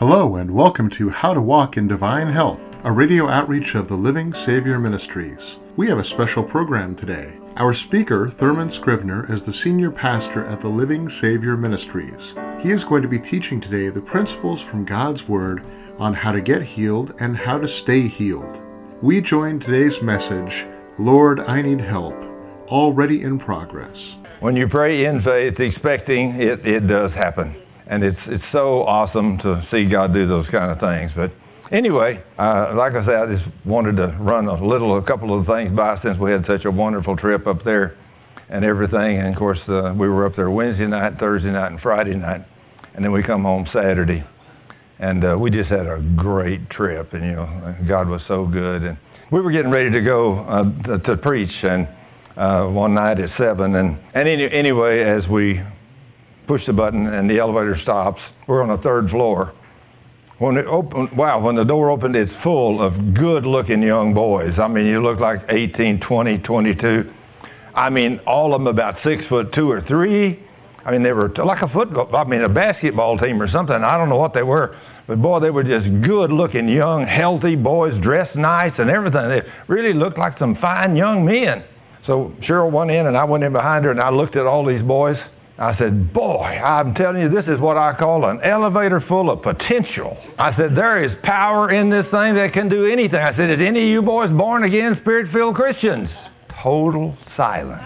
Hello and welcome to How to Walk in Divine Health, a radio outreach of the Living Savior Ministries. We have a special program today. Our speaker, Thurman Scrivener, is the senior pastor at the Living Savior Ministries. He is going to be teaching today the principles from God's Word on how to get healed and how to stay healed. We join today's message, Lord, I Need Help, already in progress. When you pray in faith, expecting it does happen. And it's so awesome to see God do those kind of things. But anyway, like I said, I just wanted to run a couple of things by since we had such a wonderful trip up there and everything. And of course, we were up there Wednesday night, Thursday night, and Friday night. And then we come home Saturday. And we just had a great trip. And, God was so good. And we were getting ready to go to preach and one night at 7. And anyway, as we push the button and the elevator stops, we're on the third floor. When the door opened, it's full of good-looking young boys. I mean, you look like 18, 20, 22. I mean, all of them about 6'2" or 3. I mean, they were like a basketball team or something. I don't know what they were. But boy, they were just good-looking, young, healthy boys, dressed nice and everything. They really looked like some fine young men. So Cheryl went in and I went in behind her and I looked at all these boys. I said, boy, I'm telling you, this is what I call an elevator full of potential. I said, there is power in this thing that can do anything. I said, is any of you boys born again, spirit-filled Christians? Total silence.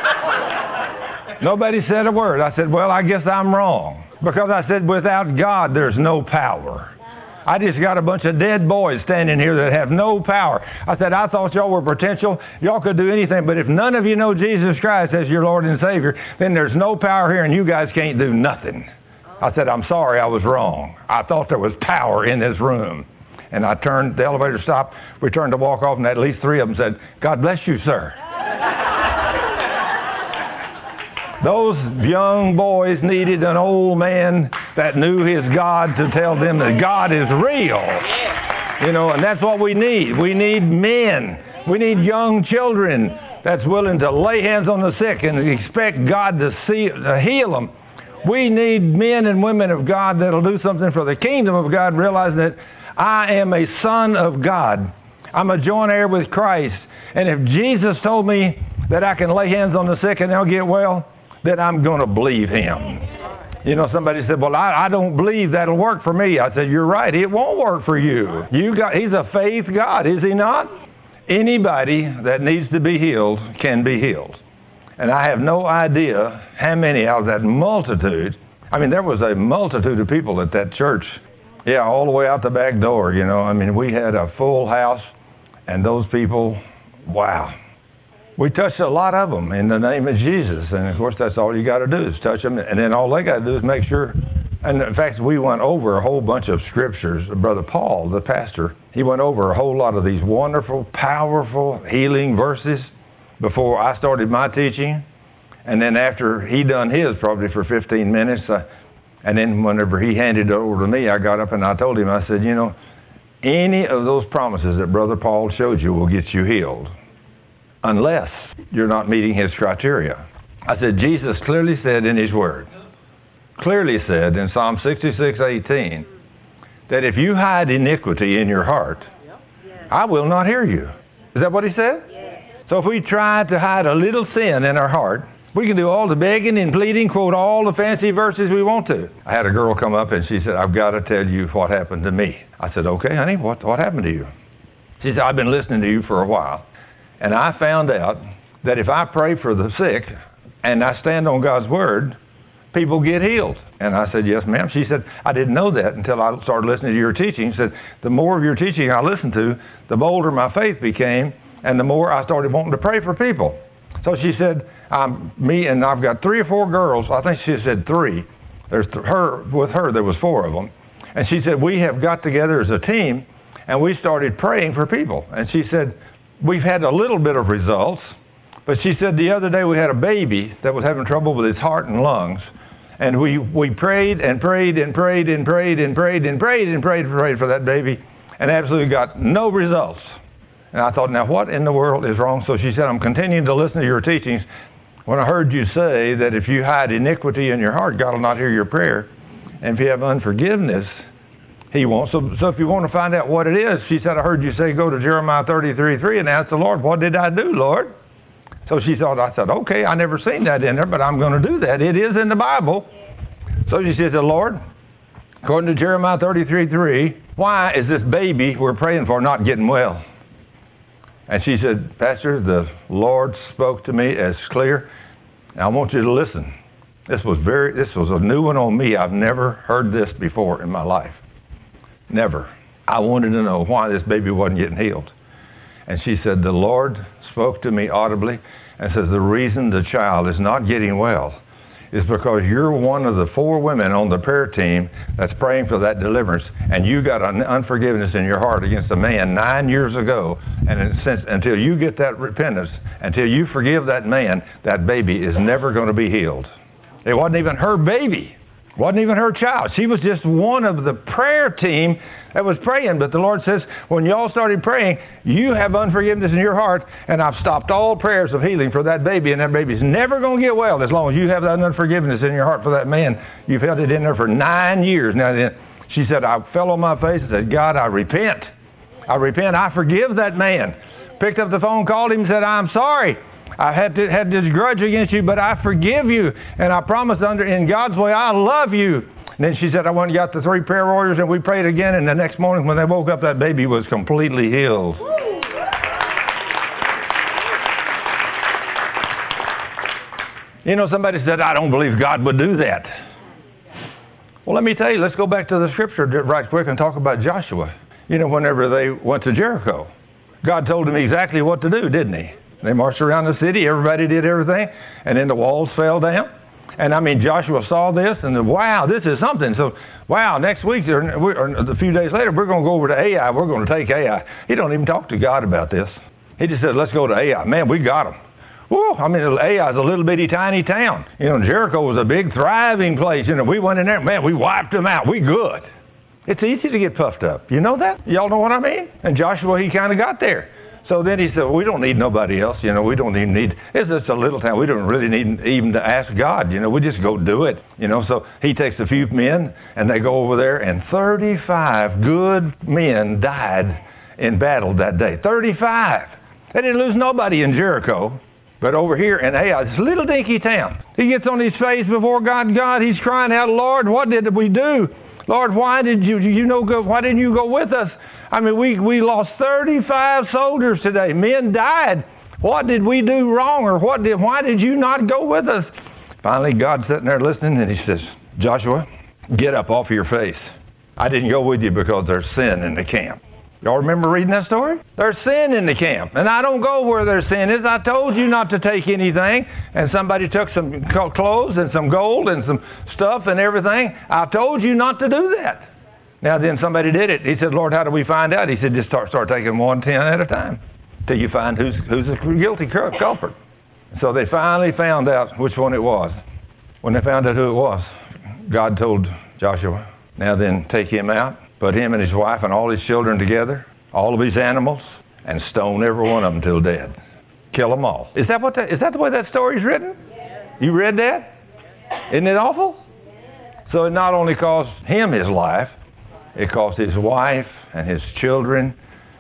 Nobody said a word. I said, well, I guess I'm wrong. Because I said, without God, there's no power. I just got a bunch of dead boys standing here that have no power. I said, I thought y'all were potential. Y'all could do anything. But if none of you know Jesus Christ as your Lord and Savior, then there's no power here and you guys can't do nothing. I said, I'm sorry, I was wrong. I thought there was power in this room. And I turned, the elevator stopped. We turned to walk off and at least 3 of them said, God bless you, sir. Those young boys needed an old man that knew his God to tell them that God is real. And that's what we need. We need men. We need young children that's willing to lay hands on the sick and expect God to heal them. We need men and women of God that'll do something for the kingdom of God, realizing that I am a son of God. I'm a joint heir with Christ. And if Jesus told me that I can lay hands on the sick and they'll get well, then I'm going to believe him. Somebody said, well, I don't believe that'll work for me. I said, you're right. It won't work for you. He's a faith God, is he not? Anybody that needs to be healed can be healed. And I have no idea how many out of that multitude. I mean, there was a multitude of people at that church. Yeah, all the way out the back door, I mean, we had a full house. And those people, wow. We touched a lot of them in the name of Jesus. And, of course, that's all you got to do is touch them. And then all they got to do is make sure. And, in fact, we went over a whole bunch of scriptures. Brother Paul, the pastor, he went over a whole lot of these wonderful, powerful healing verses before I started my teaching. And then after he done his, probably for 15 minutes, and then whenever he handed it over to me, I got up and I told him, I said, any of those promises that Brother Paul showed you will get you healed, unless you're not meeting his criteria. I said, Jesus clearly said in his word, clearly said in Psalm 66:18, that if you hide iniquity in your heart, I will not hear you. Is that what he said? So if we try to hide a little sin in our heart, we can do all the begging and pleading, quote all the fancy verses we want to. I had a girl come up and she said, I've got to tell you what happened to me. I said, okay, honey, what happened to you? She said, I've been listening to you for a while. And I found out that if I pray for the sick and I stand on God's word, people get healed. And I said, yes, ma'am. She said, I didn't know that until I started listening to your teaching. She said, the more of your teaching I listened to, the bolder my faith became, and the more I started wanting to pray for people. So she said, I've got 3 or 4 girls. I think she said 3. With her, there was 4 of them. And she said, we have got together as a team, and we started praying for people. And she said, we've had a little bit of results, but she said the other day we had a baby that was having trouble with his heart and lungs, and we prayed and prayed and prayed and prayed and prayed and prayed and prayed and prayed for that baby, and absolutely got no results. And I thought, now what in the world is wrong? So she said, I'm continuing to listen to your teachings. When I heard you say that if you hide iniquity in your heart, God will not hear your prayer, and if you have unforgiveness, He won't. So if you want to find out what it is, she said, I heard you say go to Jeremiah 33:3 and ask the Lord, what did I do, Lord? So she thought, I said, okay, I never seen that in there, but I'm going to do that. It is in the Bible. So she said, Lord, according to Jeremiah 33:3, why is this baby we're praying for not getting well? And she said, Pastor, the Lord spoke to me as clear. I want you to listen. This was a new one on me. I've never heard this before in my life. Never. I wanted to know why this baby wasn't getting healed. And she said, the Lord spoke to me audibly and says, the reason the child is not getting well is because you're one of the 4 women on the prayer team that's praying for that deliverance, and you got an unforgiveness in your heart against a man 9 years ago, and until you get that repentance, until you forgive that man, that baby is never going to be healed. It wasn't even her baby. Wasn't even her child. She was just one of the prayer team that was praying. But the Lord says, when y'all started praying, you have unforgiveness in your heart, and I've stopped all prayers of healing for that baby, and that baby's never going to get well as long as you have that unforgiveness in your heart for that man. You've held it in there for 9 years. Now, she said, I fell on my face and said, God, I repent. I repent. I forgive that man. Picked up the phone, called him, and said, I'm sorry. I had this grudge against you, but I forgive you. And I promise in God's way, I love you. And then she said, I went and got the 3 prayer warriors, and we prayed again. And the next morning when they woke up, that baby was completely healed. You know, somebody said, I don't believe God would do that. Well, let me tell you, let's go back to the scripture right quick and talk about Joshua. You know, whenever they went to Jericho, God told him exactly what to do, didn't he? They marched around the city, everybody did everything, and then the walls fell down. And I mean, Joshua saw this, and wow, this is something. So, wow, next week, or a few days later, we're going to go over to Ai. We're going to take Ai. He don't even talk to God about this. He just said, let's go to Ai. Man, we got him. Whoa, I mean, Ai is a little bitty tiny town. You know, Jericho was a big thriving place. You know, we went in there, man, we wiped them out. We good. It's easy to get puffed up. You know that? Y'all know what I mean? And Joshua, he kind of got there. So then he said, we don't need nobody else. You know, we don't even need, it's just a little town. We don't really need even to ask God. You know, we just go do it. You know, so he takes a few men, and they go over there, and 35 good men died in battle that day. 35. They didn't lose nobody in Jericho. But over here in Ai, this little dinky town, he gets on his face before God. God, he's crying out, Lord, what did we do? Lord, why didn't you go with us? I mean, we lost 35 soldiers today. Men died. What did we do wrong, or why did you not go with us? Finally, God's sitting there listening, and he says, Joshua, get up off your face. I didn't go with you because there's sin in the camp. Y'all remember reading that story? There's sin in the camp, and I don't go where there's sin is. I told you not to take anything, and somebody took some clothes and some gold and some stuff and everything. I told you not to do that. Now then somebody did it. He said, Lord, how do we find out? He said, just start taking 1 10 at a time till you find who's the guilty culprit. So they finally found out which one it was. When they found out who it was, God told Joshua, now then take him out, put him and his wife and all his children together, all of his animals, and stone every one of them till dead. Kill them all. Is that the way that story is written? Yes. You read that? Yes. Isn't it awful? Yes. So it not only cost him his life, it cost his wife and his children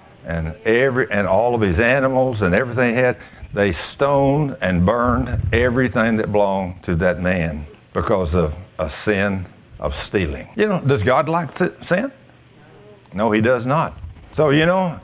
and all of his animals and everything he had. They stoned and burned everything that belonged to that man because of a sin of stealing. You know, does God like sin? No, he does not. So, you know,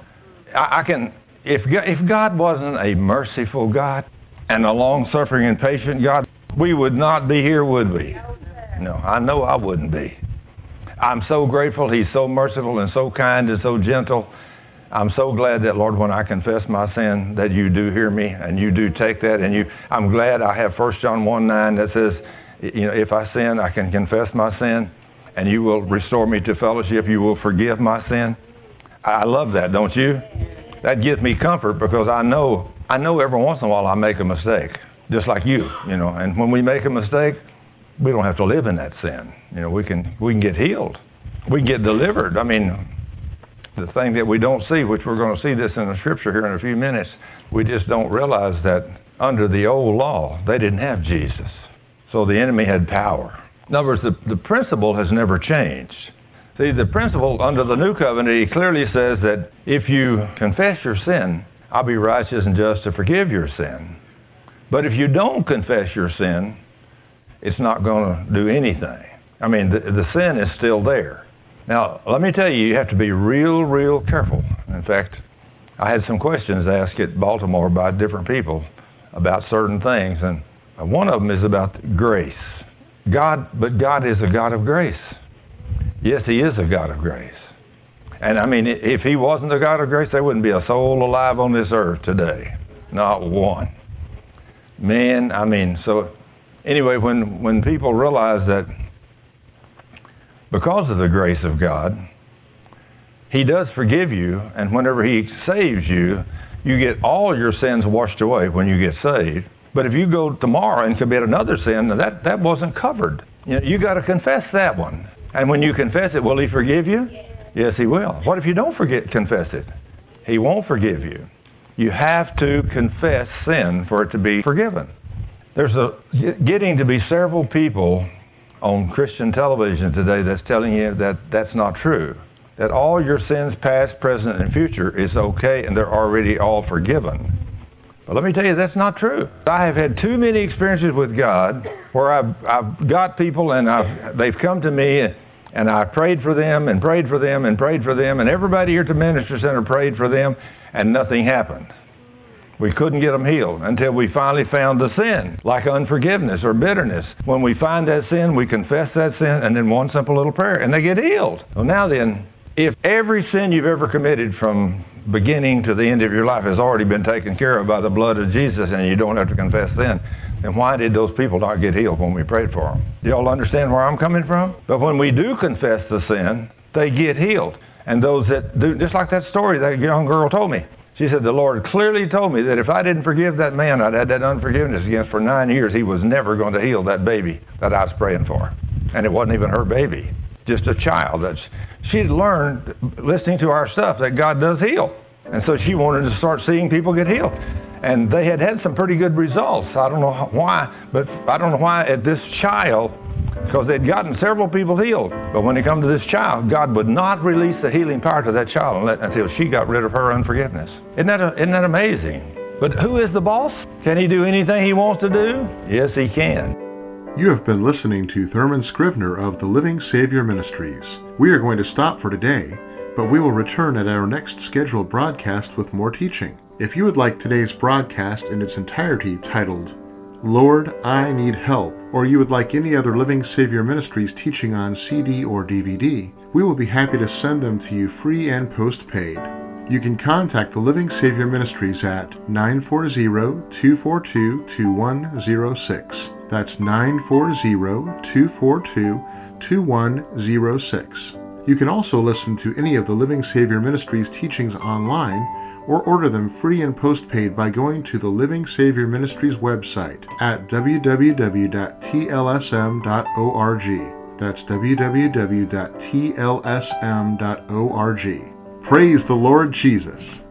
if God wasn't a merciful God and a long-suffering and patient God, we would not be here, would we? No, I know I wouldn't be. I'm so grateful he's so merciful and so kind and so gentle. I'm so glad that, Lord, when I confess my sin, that you do hear me and you do take that. And I'm glad I have 1 John 1:9 that says, you know, if I sin, I can confess my sin and you will restore me to fellowship. You will forgive my sin. I love that, don't you? That gives me comfort because I know every once in a while I make a mistake, just like you know. And when we make a mistake, we don't have to live in that sin. You know, we can get healed. We can get delivered. I mean, the thing that we don't see, which we're going to see this in the scripture here in a few minutes, we just don't realize that under the old law, they didn't have Jesus. So the enemy had power. In other words, the principle has never changed. See, the principle under the new covenant, he clearly says that if you confess your sin, I'll be righteous and just to forgive your sin. But if you don't confess your sin, it's not going to do anything. I mean, the sin is still there. Now, let me tell you, you have to be real careful. In fact, I had some questions asked at Baltimore by different people about certain things, and one of them is about grace. But God is a God of grace. Yes, He is a God of grace. And I mean, if He wasn't a God of grace, there wouldn't be a soul alive on this earth today. Not one. Man, I mean, so anyway, when people realize that because of the grace of God, He does forgive you, and whenever He saves you, you get all your sins washed away when you get saved. But if you go tomorrow and commit another sin, that wasn't covered. You got to confess that one. And when you confess it, will He forgive you? Yes, He will. What if you don't confess it? He won't forgive you. You have to confess sin for it to be forgiven. There's getting to be several people on Christian television today that's telling you that that's not true. That all your sins, past, present, and future, is okay, and they're already all forgiven. But let me tell you, that's not true. I have had too many experiences with God where I've got people and they've come to me and I prayed for them and prayed for them and prayed for them, and everybody here at the Ministry Center prayed for them, and nothing happened. We couldn't get them healed until we finally found the sin, like unforgiveness or bitterness. When we find that sin, we confess that sin, and then one simple little prayer, and they get healed. Well, now then, if every sin you've ever committed from beginning to the end of your life has already been taken care of by the blood of Jesus, and you don't have to confess then why did those people not get healed when we prayed for them? Do y'all understand where I'm coming from? But when we do confess the sin, they get healed. And those that do, just like that story that young girl told me. She said, the Lord clearly told me that if I didn't forgive that man I'd had that unforgiveness against for 9 years, He was never going to heal that baby that I was praying for. And it wasn't even her baby, just a child. She'd learned, listening to our stuff, that God does heal. And so she wanted to start seeing people get healed. And they had some pretty good results. I don't know why, but I don't know why at this child, because they'd gotten several people healed. But when it come to this child, God would not release the healing power to that child until she got rid of her unforgiveness. Isn't that amazing? But who is the boss? Can He do anything He wants to do? Yes, He can. You have been listening to Thurman Scrivener of the Living Savior Ministries. We are going to stop for today, but we will return at our next scheduled broadcast with more teaching. If you would like today's broadcast in its entirety titled, Lord, I Need Help, or you would like any other Living Savior Ministries teaching on CD or DVD, we will be happy to send them to you free and postpaid. You can contact the Living Savior Ministries at 940-242-2106. That's 940-242-2106. You can also listen to any of the Living Savior Ministries teachings online or order them free and postpaid by going to the Living Savior Ministries website at www.tlsm.org. That's www.tlsm.org. Praise the Lord Jesus.